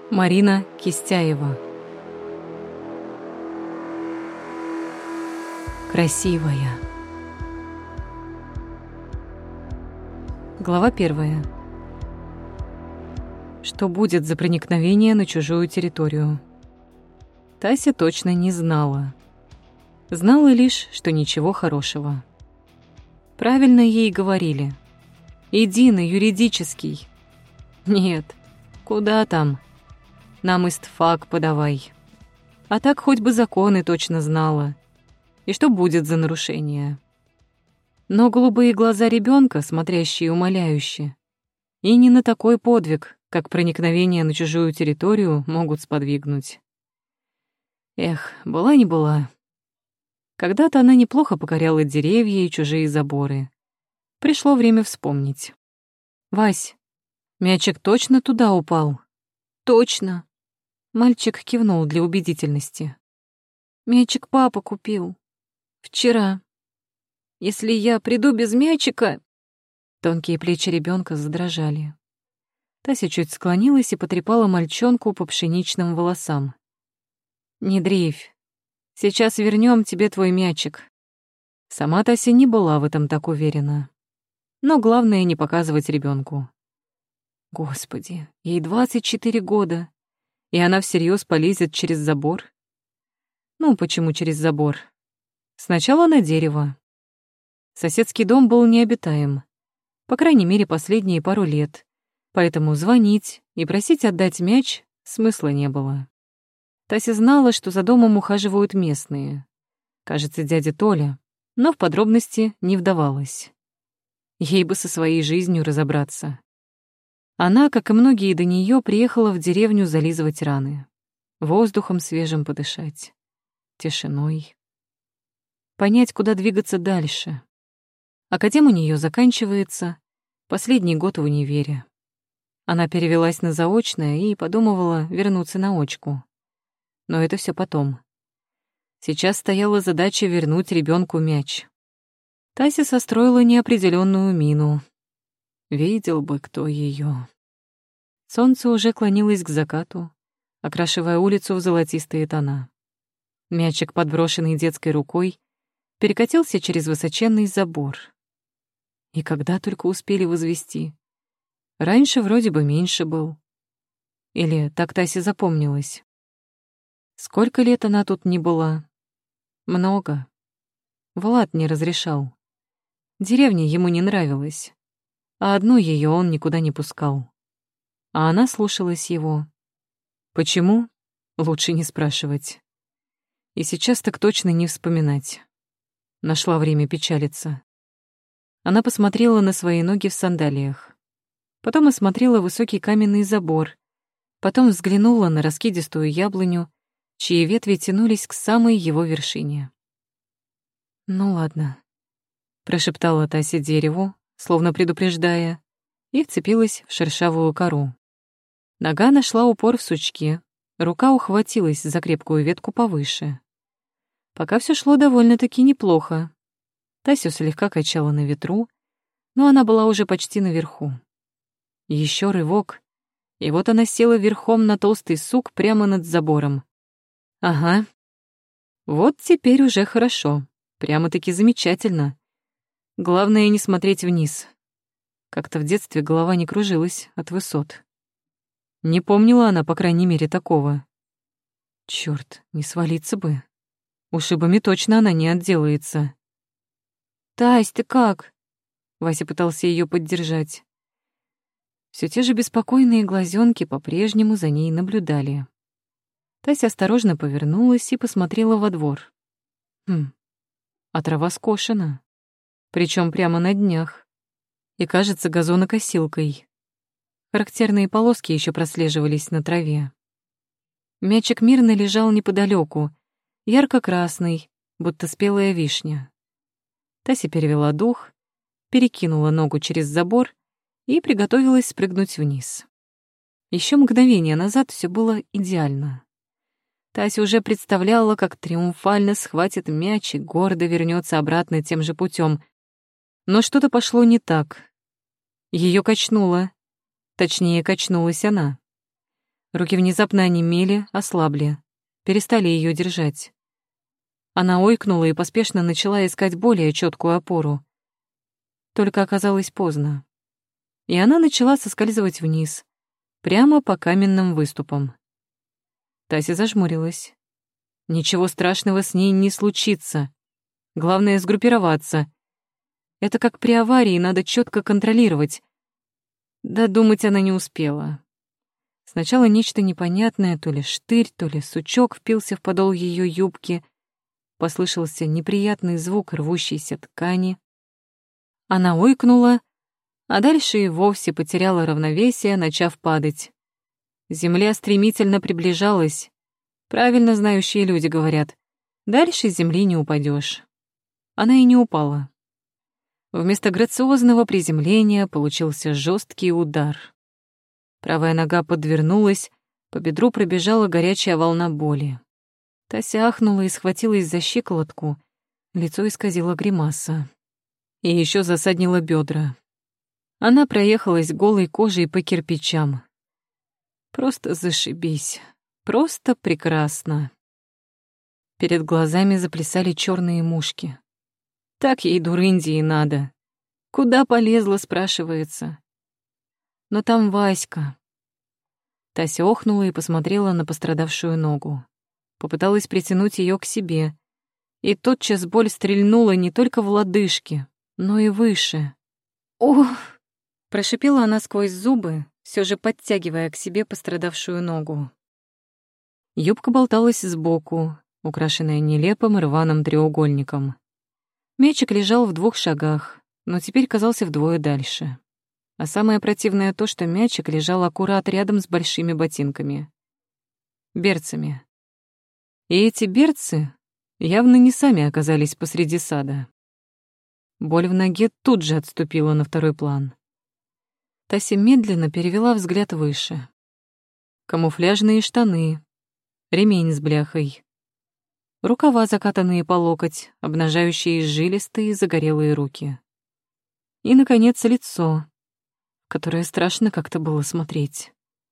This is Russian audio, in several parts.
Марина Кистяева. Красивая. Глава 1. Что будет за проникновение на чужую территорию? Тася точно не знала. Знала лишь, что ничего хорошего. Правильно ей говорили. Иди на юридический. Нет, куда там? Нам истфак подавай. А так хоть бы законы точно знала. И что будет за нарушение? Но голубые глаза ребенка, смотрящие умоляюще, и не на такой подвиг, как проникновение на чужую территорию, могут сподвигнуть. Эх, была не была. Когда-то она неплохо покоряла деревья и чужие заборы. Пришло время вспомнить. «Вась, мячик точно туда упал?» «Точно!» Мальчик кивнул для убедительности. «Мячик папа купил. Вчера. Если я приду без мячика...» Тонкие плечи ребенка задрожали. Тася чуть склонилась и потрепала мальчонку по пшеничным волосам. «Не дрейфь. Сейчас вернем тебе твой мячик». Сама Тася не была в этом так уверена. Но главное — не показывать ребенку. Господи, ей 24 года, и она всерьез полезет через забор? Ну, почему через забор? Сначала на дерево. Соседский дом был необитаем, по крайней мере, последние пару лет, поэтому звонить и просить отдать мяч смысла не было. Тася знала, что за домом ухаживают местные. Кажется, дядя Толя, но в подробности не вдавалась. Ей бы со своей жизнью разобраться. Она, как и многие до нее, приехала в деревню зализывать раны, воздухом свежим подышать, тишиной. Понять, куда двигаться дальше. Академ у нее заканчивается, последний год в универе. Она перевелась на заочное и подумывала вернуться на очку. Но это все потом. Сейчас стояла задача вернуть ребенку мяч. Тася состроила неопределенную мину. Видел бы кто ее. Солнце уже клонилось к закату, окрашивая улицу в золотистые тона. Мячик, подброшенный детской рукой, перекатился через высоченный забор. И когда только успели возвести. Раньше вроде бы меньше был. Или так Тасе запомнилось. Сколько лет она тут не была? Много. Влад не разрешал. Деревня ему не нравилась. А одну ее он никуда не пускал. А она слушалась его. Почему? Лучше не спрашивать. И сейчас так точно не вспоминать. Нашла время печалиться. Она посмотрела на свои ноги в сандалиях. Потом осмотрела высокий каменный забор. Потом взглянула на раскидистую яблоню, чьи ветви тянулись к самой его вершине. «Ну ладно», — прошептала Тася дереву, словно предупреждая, и вцепилась в шершавую кору. Нога нашла упор в сучке, рука ухватилась за крепкую ветку повыше. Пока все шло довольно-таки неплохо. Тасю слегка качала на ветру, но она была уже почти наверху. Еще рывок, и вот она села верхом на толстый сук прямо над забором. Ага. Вот теперь уже хорошо, прямо-таки замечательно. Главное не смотреть вниз. Как-то в детстве голова не кружилась от высот. Не помнила она, по крайней мере, такого. Чёрт, не свалиться бы. Ушибами точно она не отделается. «Тась, ты как?» Вася пытался ее поддержать. Все те же беспокойные глазенки по-прежнему за ней наблюдали. Тася осторожно повернулась и посмотрела во двор. А трава скошена. Причем прямо на днях. И, кажется, газонокосилкой. Характерные полоски еще прослеживались на траве. Мячик мирно лежал неподалеку, ярко-красный, будто спелая вишня. Тася перевела дух, перекинула ногу через забор и приготовилась спрыгнуть вниз. Еще мгновение назад все было идеально. Тася уже представляла, как триумфально схватит мяч и гордо вернется обратно тем же путем. Но что-то пошло не так. Ее качнуло. Точнее, качнулась она. Руки внезапно онемели, ослабли, перестали ее держать. Она ойкнула и поспешно начала искать более четкую опору. Только оказалось поздно. И она начала соскальзывать вниз, прямо по каменным выступам. Тася зажмурилась. Ничего страшного с ней не случится. Главное — сгруппироваться. Это как при аварии, надо четко контролировать. Додумать она не успела. Сначала нечто непонятное, то ли штырь, то ли сучок впился в подол ее юбки. Послышался неприятный звук рвущейся ткани. Она ойкнула, а дальше и вовсе потеряла равновесие, начав падать. Земля стремительно приближалась. Правильно знающие люди говорят, дальше с земли не упадешь. Она и не упала. Вместо грациозного приземления получился жесткий удар. Правая нога подвернулась, по бедру пробежала горячая волна боли. Тася ахнула и схватилась за щиколотку, лицо исказило гримаса. И еще засаднила бедра. Она проехалась голой кожей по кирпичам. Просто зашибись, просто прекрасно. Перед глазами заплясали черные мушки. Так ей дурынди и надо. Куда полезла, спрашивается. Но там Васька. Тася охнула и посмотрела на пострадавшую ногу. Попыталась притянуть ее к себе. И тотчас боль стрельнула не только в лодыжке, но и выше. «Ох!» — прошипела она сквозь зубы, все же подтягивая к себе пострадавшую ногу. Юбка болталась сбоку, украшенная нелепым рваным треугольником. Мячик лежал в 2 шагах, но теперь казался вдвое дальше. А самое противное то, что мячик лежал аккурат рядом с большими ботинками. Берцами. И эти берцы явно не сами оказались посреди сада. Боль в ноге тут же отступила на второй план. Тася медленно перевела взгляд выше. Камуфляжные штаны, ремень с бляхой, рукава, закатанные по локоть, обнажающие жилистые загорелые руки. И, наконец, лицо, в которое страшно как-то было смотреть.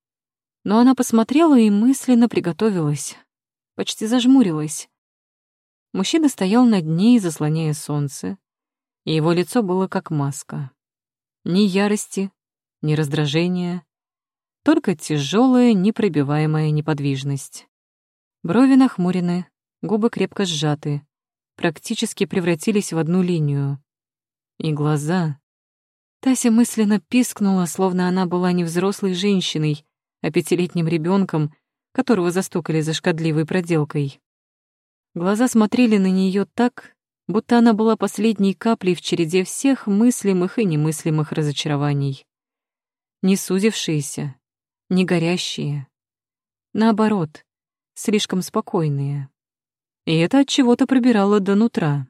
Но она посмотрела и мысленно приготовилась, почти зажмурилась. Мужчина стоял над ней, заслоняя солнце, и его лицо было как маска. Ни ярости, ни раздражения, только тяжелая, непробиваемая неподвижность. Брови нахмурены, губы крепко сжаты, практически превратились в одну линию. И глаза... Тася мысленно пискнула, словно она была не взрослой женщиной, а 5-летним ребенком, которого застукали за шкодливой проделкой. Глаза смотрели на нее так, будто она была последней каплей в череде всех мыслимых и немыслимых разочарований. Не сузившиеся, не горящие. Наоборот, слишком спокойные. И это от чего-то пробирало до нутра.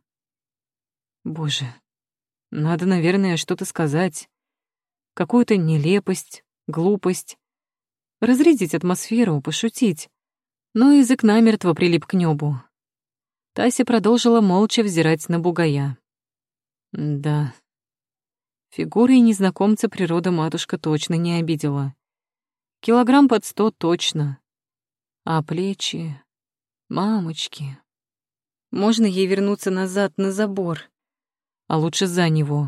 Боже, надо, наверное, что-то сказать. Какую-то нелепость, глупость. Разрядить атмосферу, пошутить. Но язык намертво прилип к небу. Тася продолжила молча взирать на бугая. Да, фигурой незнакомца природа-матушка точно не обидела. Килограмм под 100 точно. А плечи... Мамочки. Можно ей вернуться назад на забор, а лучше за него.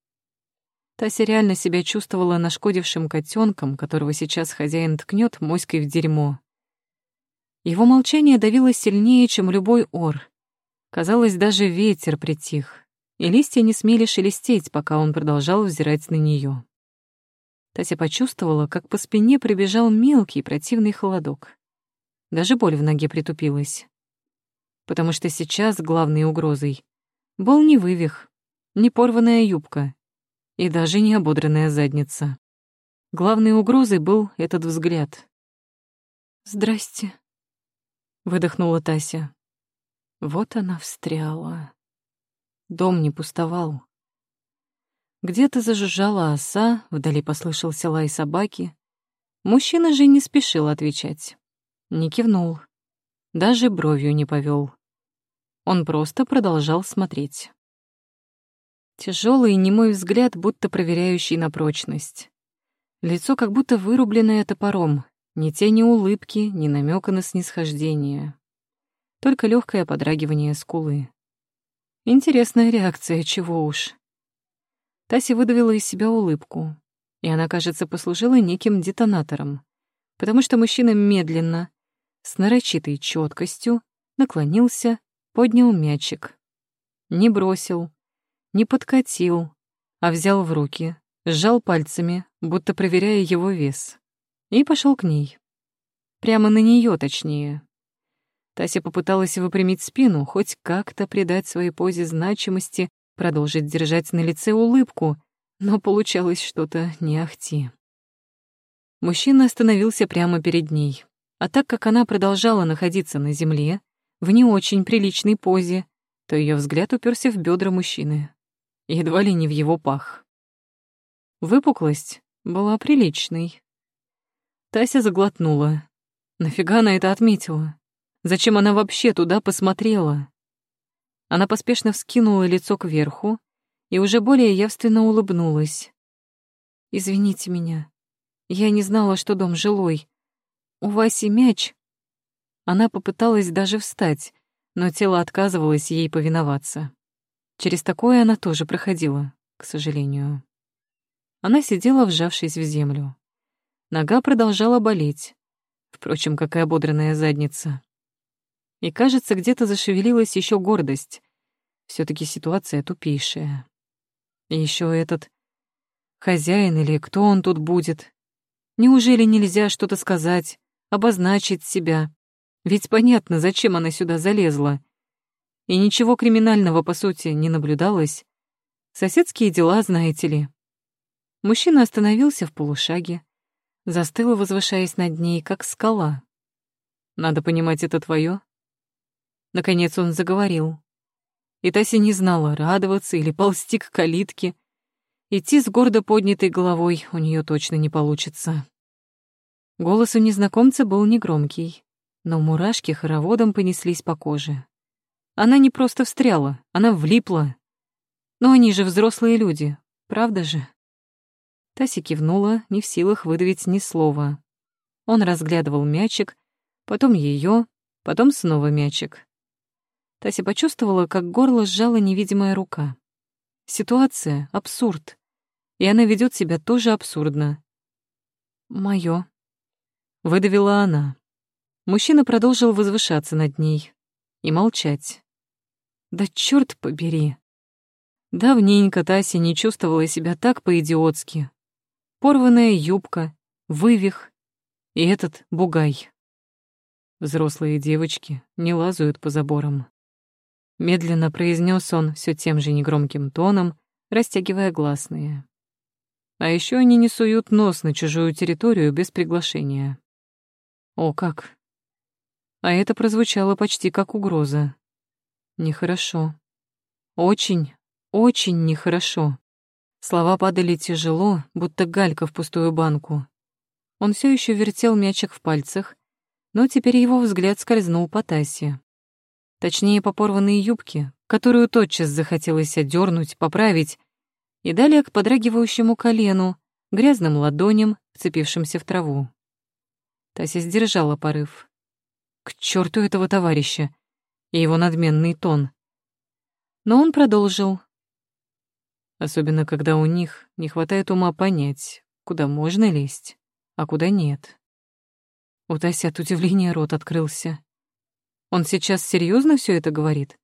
Тася реально себя чувствовала нашкодившим котенком, которого сейчас хозяин ткнет моськой в дерьмо. Его молчание давило сильнее, чем любой ор. Казалось, даже ветер притих, и листья не смели шелестеть, пока он продолжал взирать на нее. Тася почувствовала, как по спине пробежал мелкий противный холодок. Даже боль в ноге притупилась. Потому что сейчас главной угрозой был не вывих, не порванная юбка и даже не ободранная задница. Главной угрозой был этот взгляд. «Здрасте», — выдохнула Тася. Вот она встряла. Дом не пустовал. Где-то зажужжала оса, вдали послышался лай собаки. Мужчина же не спешил отвечать. Не кивнул, даже бровью не повел. Он просто продолжал смотреть. Тяжелый немой взгляд, будто проверяющий на прочность. Лицо как будто вырубленное топором, Ни тени улыбки, ни намека на снисхождение. Только легкое подрагивание скулы. Интересная реакция, чего уж. Тася выдавила из себя улыбку, и она, кажется, послужила неким детонатором, потому что мужчина медленно, с нарочитой четкостью, наклонился, поднял мячик. Не бросил, не подкатил, а взял в руки, сжал пальцами, будто проверяя его вес, и пошел к ней. Прямо на нее, точнее. Тася попыталась выпрямить спину, хоть как-то придать своей позе значимости, продолжить держать на лице улыбку, но получалось что-то не ахти. Мужчина остановился прямо перед ней, а так как она продолжала находиться на земле, в не очень приличной позе, то ее взгляд уперся в бедра мужчины, едва ли не в его пах. Выпуклость была приличной. Тася заглотнула. Нафига она это отметила? Зачем она вообще туда посмотрела? Она поспешно вскинула лицо кверху и уже более явственно улыбнулась. «Извините меня. Я не знала, что дом жилой. У Васи мяч». Она попыталась даже встать, но тело отказывалось ей повиноваться. Через такое она тоже проходила, к сожалению. Она сидела, вжавшись в землю. Нога продолжала болеть, впрочем, как и ободранная задница. И, кажется, где-то зашевелилась еще гордость. Все таки ситуация тупейшая. И еще этот хозяин или кто он тут будет. Неужели нельзя что-то сказать, обозначить себя? Ведь понятно, зачем она сюда залезла. И ничего криминального, по сути, не наблюдалось. Соседские дела, знаете ли. Мужчина остановился в полушаге, застыл, возвышаясь над ней, как скала. «Надо понимать, это твое?» Наконец он заговорил. И Тася не знала, радоваться или ползти к калитке. Идти с гордо поднятой головой у нее точно не получится. Голос у незнакомца был негромкий, но мурашки хороводом понеслись по коже. Она не просто встряла, она влипла. Но они же взрослые люди, правда же? Тася кивнула, не в силах выдавить ни слова. Он разглядывал мячик, потом ее, потом снова мячик. Тася почувствовала, как горло сжала невидимая рука. Ситуация — абсурд, и она ведет себя тоже абсурдно. «Моё», — выдавила она. Мужчина продолжил возвышаться над ней и молчать. Да чёрт побери. Давненько Тася не чувствовала себя так по-идиотски. Порванная юбка, вывих и этот бугай. Взрослые девочки не лазают по заборам. Медленно произнес он все тем же негромким тоном, растягивая гласные. А еще они не суют нос на чужую территорию без приглашения. О, как! А это прозвучало почти как угроза. Нехорошо. Очень, очень нехорошо. Слова падали тяжело, будто галька в пустую банку. Он все еще вертел мячик в пальцах, но теперь его взгляд скользнул по Тасе. Точнее, по порванной юбке, которую тотчас захотелось одернуть, поправить, и далее к подрагивающему колену, грязным ладоням, вцепившимся в траву. Тася сдержала порыв. К черту этого товарища и его надменный тон. Но он продолжил. Особенно, когда у них не хватает ума понять, куда можно лезть, а куда нет. У Таси от удивления рот открылся. Он сейчас серьезно все это говорит?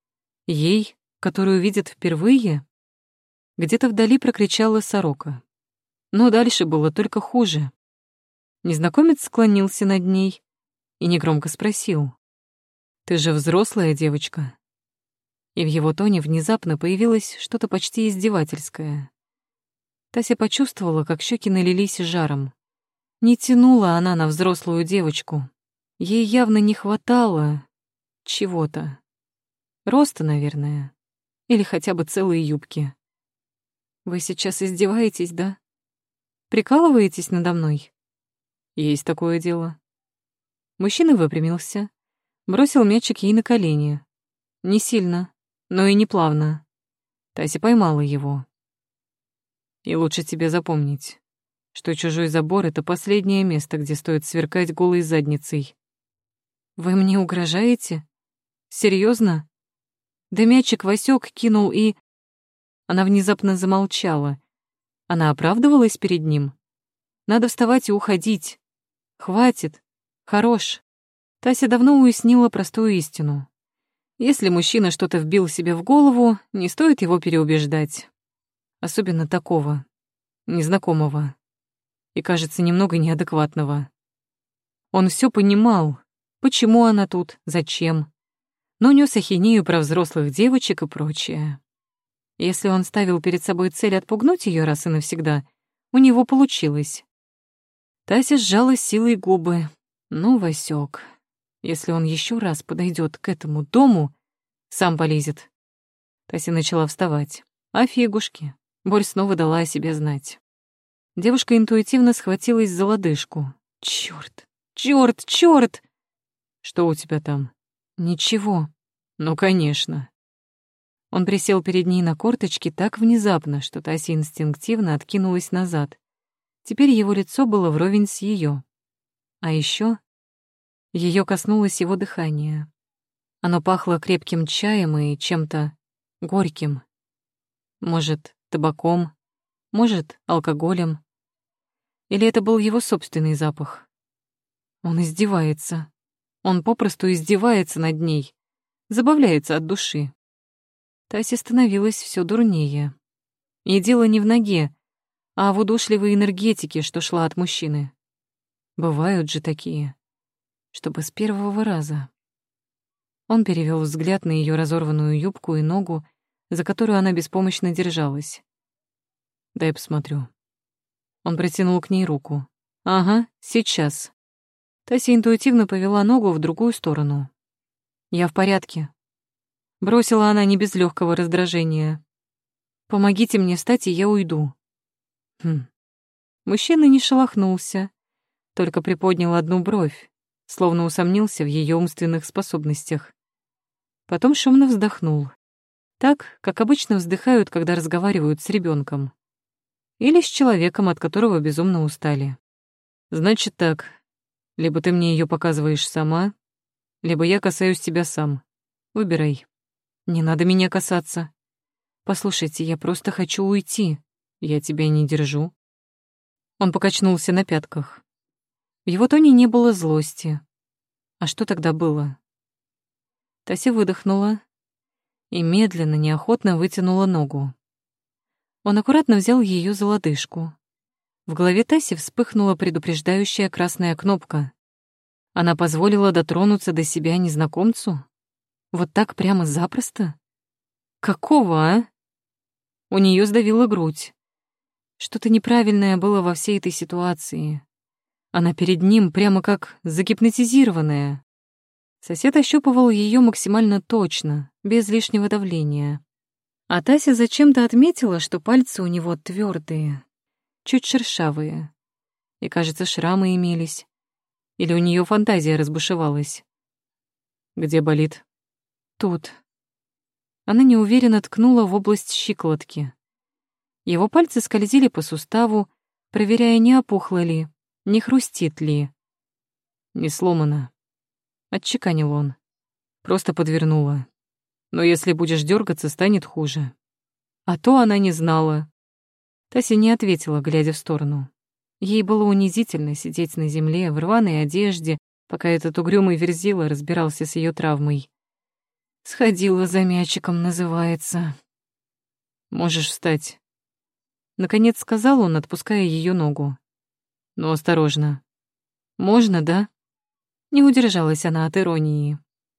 Ей, которую видит впервые? Где-то вдали прокричала сорока. Но дальше было только хуже. Незнакомец склонился над ней и негромко спросил. «Ты же взрослая девочка?» И в его тоне внезапно появилось что-то почти издевательское. Тася почувствовала, как щеки налились жаром. Не тянула она на взрослую девочку. Ей явно не хватало чего-то. Роста, наверное. Или хотя бы целой юбки. «Вы сейчас издеваетесь, да? Прикалываетесь надо мной?» «Есть такое дело». Мужчина выпрямился, бросил мячик ей на колени. Не сильно, но и не плавно. Тася поймала его. «И лучше тебе запомнить. что чужой забор — это последнее место, где стоит сверкать голой задницей. «Вы мне угрожаете? Серьезно? Да мячик Васёк кинул и...» Она внезапно замолчала. Она оправдывалась перед ним. «Надо вставать и уходить. Хватит. Хорош». Тася давно уяснила простую истину. Если мужчина что-то вбил себе в голову, не стоит его переубеждать. Особенно такого, незнакомого и, кажется, немного неадекватного. Он все понимал, почему она тут, зачем, но нёс ахинею про взрослых девочек и прочее. Если он ставил перед собой цель отпугнуть ее раз и навсегда, у него получилось. Тася сжала силой губы. Ну, Васёк, если он еще раз подойдет к этому дому, сам полезет. Тася начала вставать. А фигушки. Боль снова дала о себе знать. Девушка интуитивно схватилась за лодыжку. Чёрт, чёрт, чёрт! Что у тебя там? Ничего. Ну, конечно. Он присел перед ней на корточки так внезапно, что Тася инстинктивно откинулась назад. Теперь его лицо было вровень с ее. А еще ее коснулось его дыхания. Оно пахло крепким чаем и чем-то горьким. Может, табаком, может, алкоголем. Или это был его собственный запах? Он издевается. Он попросту издевается над ней, забавляется от души. Тасе становилось все дурнее. И дело не в ноге, а в удушливой энергетике, что шла от мужчины. Бывают же такие, чтобы с первого раза. Он перевел взгляд на ее разорванную юбку и ногу, за которую она беспомощно держалась. «Дай посмотрю». Он протянул к ней руку. «Ага, сейчас». Тася интуитивно повела ногу в другую сторону. «Я в порядке», — бросила она не без легкого раздражения. «Помогите мне встать, и я уйду». Мужчина не шелохнулся, только приподнял одну бровь, словно усомнился в ее умственных способностях. Потом шумно вздохнул. Так, как обычно вздыхают, когда разговаривают с ребенком. Или с человеком, от которого безумно устали. «Значит так, либо ты мне ее показываешь сама, либо я касаюсь тебя сам. Выбирай». «Не надо меня касаться. Послушайте, я просто хочу уйти. Я тебя не держу». Он покачнулся на пятках. В его тоне не было злости. А что тогда было? Тася выдохнула и медленно, неохотно вытянула ногу. Он аккуратно взял ее за лодыжку. В голове Таси вспыхнула предупреждающая красная кнопка. Она позволила дотронуться до себя незнакомцу? Вот так прямо запросто? Какого, а? У нее сдавила грудь. Что-то неправильное было во всей этой ситуации. Она перед ним прямо как загипнотизированная. Сосед ощупывал ее максимально точно, без лишнего давления. А Тася зачем-то отметила, что пальцы у него твердые, чуть шершавые. И, кажется, шрамы имелись. Или у нее фантазия разбушевалась. «Где болит?» «Тут». Она неуверенно ткнула в область щиколотки. Его пальцы скользили по суставу, проверяя, не опухло ли, не хрустит ли. «Не сломано», — отчеканил он. «Просто подвернула. Но если будешь дергаться, станет хуже». А то она не знала. Тася не ответила, глядя в сторону. Ей было унизительно сидеть на земле в рваной одежде, пока этот угрюмый верзила разбирался с ее травмой. «Сходила за мячиком», называется. «Можешь встать», — наконец сказал он, отпуская ее ногу. «Но осторожно». «Можно, да?» Не удержалась она от иронии.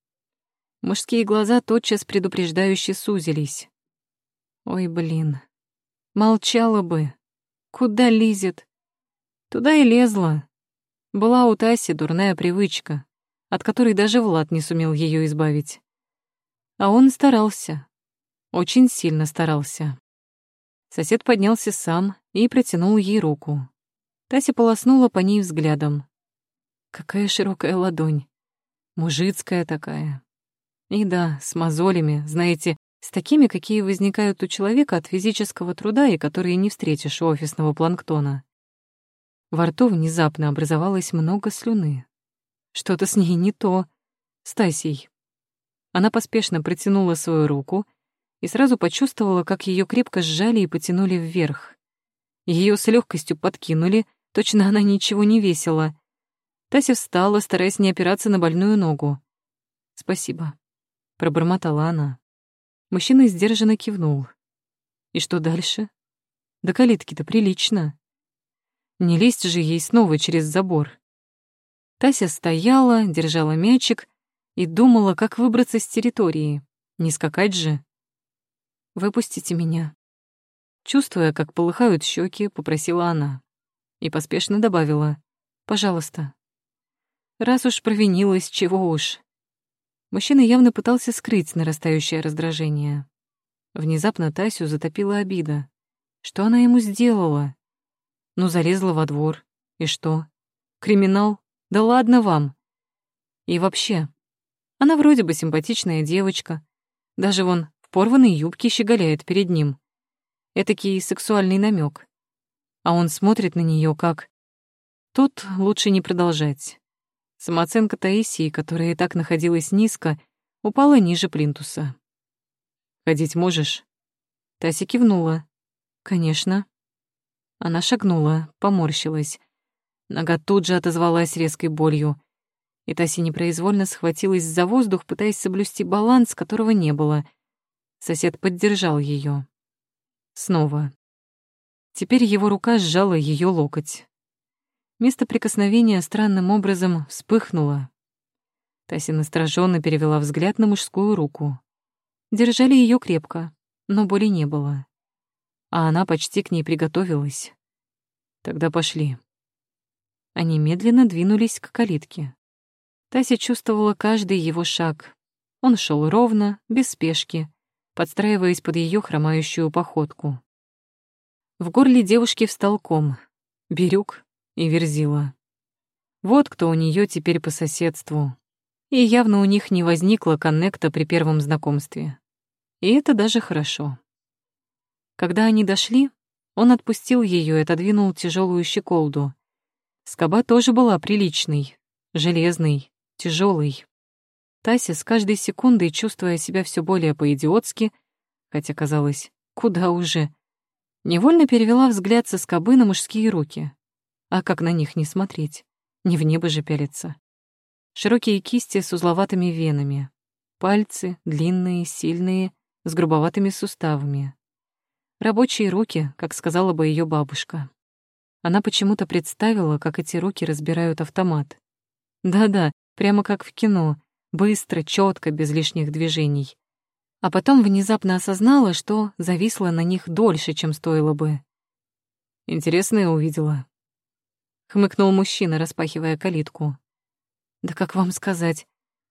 Мужские глаза тотчас предупреждающе сузились. Ой, блин. Молчала бы. Куда лезет? Туда и лезла. Была у Таси дурная привычка, от которой даже Влад не сумел ее избавить. А он старался. Очень сильно старался. Сосед поднялся сам и протянул ей руку. Тася полоснула по ней взглядом. Какая широкая ладонь. Мужицкая такая. И да, с мозолями, знаете, с такими, какие возникают у человека от физического труда и которые не встретишь у офисного планктона. Во рту внезапно образовалось много слюны. Что-то с ней не то. С Тасей. Она поспешно протянула свою руку и сразу почувствовала, как ее крепко сжали и потянули вверх. Ее с легкостью подкинули, точно она ничего не весила. Тася встала, стараясь не опираться на больную ногу. «Спасибо», — пробормотала она. Мужчина сдержанно кивнул. «И что дальше? До калитки-то прилично. Не лезть же ей снова через забор». Тася стояла, держала мячик и думала, как выбраться с территории. Не скакать же. «Выпустите меня». Чувствуя, как полыхают щеки, попросила она. И поспешно добавила: «Пожалуйста». Раз уж провинилась, чего уж. Мужчина явно пытался скрыть нарастающее раздражение. Внезапно Тасю затопила обида. Что она ему сделала? Ну, залезла во двор. И что? Криминал? Да ладно вам. И вообще, она вроде бы симпатичная девочка. Даже вон в порванной юбке щеголяет перед ним. Этакий сексуальный намек. А он смотрит на нее как... Тут лучше не продолжать. Самооценка Таисии, которая и так находилась низко, упала ниже плинтуса. «Ходить можешь?» Тася кивнула. «Конечно». Она шагнула, поморщилась. Нога тут же отозвалась резкой болью. И Тася непроизвольно схватилась за воздух, пытаясь соблюсти баланс, которого не было. Сосед поддержал ее. Снова. Теперь его рука сжала ее локоть. Место прикосновения странным образом вспыхнуло. Тася настороженно перевела взгляд на мужскую руку. Держали ее крепко, но боли не было. А она почти к ней приготовилась. Тогда пошли. Они медленно двинулись к калитке. Тася чувствовала каждый его шаг. Он шел ровно, без спешки, подстраиваясь под ее хромающую походку. В горле девушки встал ком. Бирюк и Верзила. Вот кто у нее теперь по соседству. И явно у них не возникло коннекта при первом знакомстве. И это даже хорошо. Когда они дошли, он отпустил ее и отодвинул тяжелую щеколду. Скоба тоже была приличной, железной, тяжелой. Тася с каждой секундой, чувствуя себя все более по-идиотски, хотя казалось, куда уже, невольно перевела взгляд со скобы на мужские руки. А как на них не смотреть? Не в небо же пялиться. Широкие кисти с узловатыми венами. Пальцы длинные, сильные, с грубоватыми суставами. Рабочие руки, как сказала бы ее бабушка. Она почему-то представила, как эти руки разбирают автомат. Да-да, прямо как в кино, быстро, четко, без лишних движений. А потом внезапно осознала, что зависла на них дольше, чем стоило бы. «Интересное увидела», — хмыкнул мужчина, распахивая калитку. «Да как вам сказать?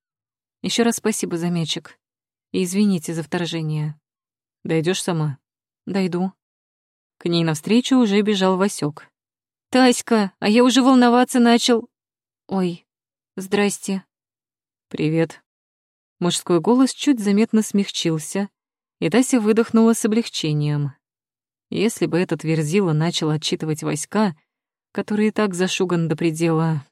Еще раз спасибо за мячик. И извините за вторжение. Дойдешь сама?» «Дойду». К ней навстречу уже бежал Васёк. «Таська, а я уже волноваться начал...» «Ой, здрасте». «Привет». Мужской голос чуть заметно смягчился, и Тася выдохнула с облегчением. Если бы этот Верзила начал отчитывать Васька, который и так зашуган до предела...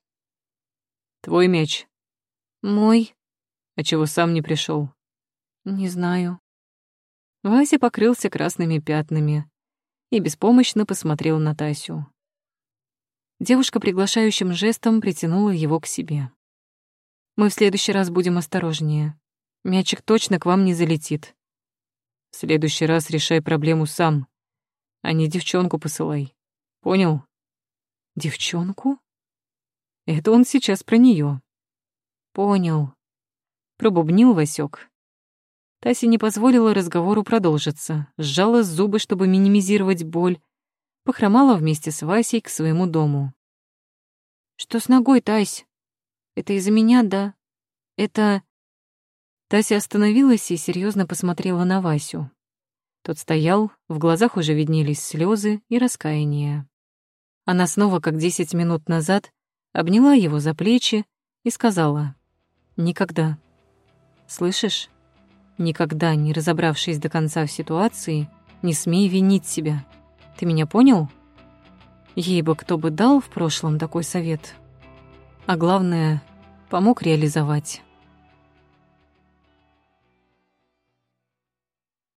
«Твой мяч». «Мой». «А чего сам не пришел? «Не знаю». Вася покрылся красными пятнами и беспомощно посмотрел на Тасю. Девушка приглашающим жестом притянула его к себе. «Мы в следующий раз будем осторожнее. Мячик точно к вам не залетит. В следующий раз решай проблему сам, а не девчонку посылай. Понял?» «Девчонку?» Это он сейчас про нее. «Понял», — пробубнил Васёк. Тася не позволила разговору продолжиться, сжала зубы, чтобы минимизировать боль, похромала вместе с Васей к своему дому. «Что с ногой, Тась? Это из-за меня, да? Это...» Тася остановилась и серьезно посмотрела на Васю. Тот стоял, в глазах уже виднелись слезы и раскаяние. Она снова, как 10 минут назад, обняла его за плечи и сказала: «Никогда. Слышишь? Никогда, не разобравшись до конца в ситуации, не смей винить себя. Ты меня понял?» Ей бы кто бы дал в прошлом такой совет. А главное, помог реализовать.